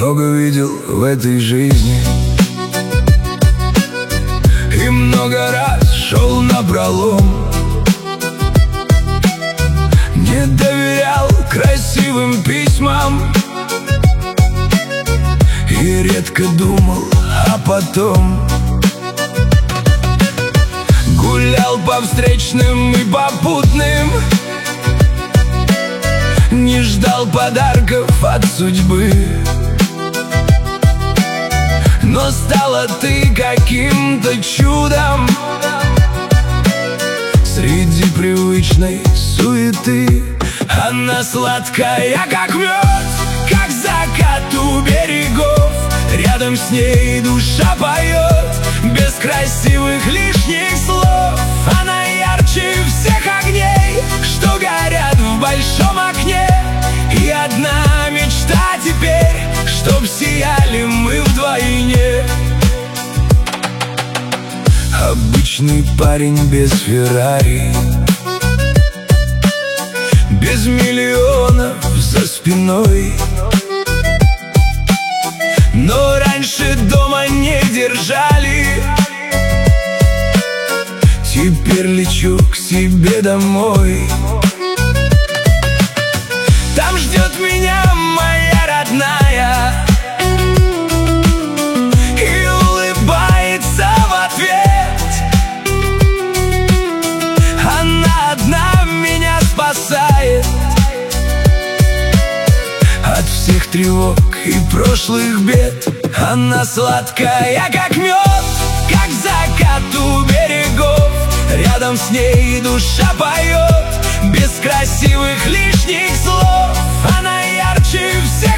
много видел в этой жизни и много раз шел напролом. Не доверял красивым письмам и редко думал о потом. Гулял по встречным и попутным, не ждал подарков от судьбы. Но стала ты каким-то чудом среди привычной суеты. Она сладкая, как мед, как закат у берегов. Рядом с ней душа поет, без красивых лишних слов. Она ярче всех огней, что горят в большом окне. И одна мечта теперь, чтоб сияли мы вдвойне. Обычный парень без Феррари, без миллионов за спиной, но раньше дома не держали. Теперь лечу к себе домой. Там ждет меня моя родная и улыбается в ответ. Она одна меня спасает от всех тревог и прошлых бед. Она сладкая, как мед, как закат у берегов. Рядом с ней душа поет, без красивых лишних слов. Она ярче всех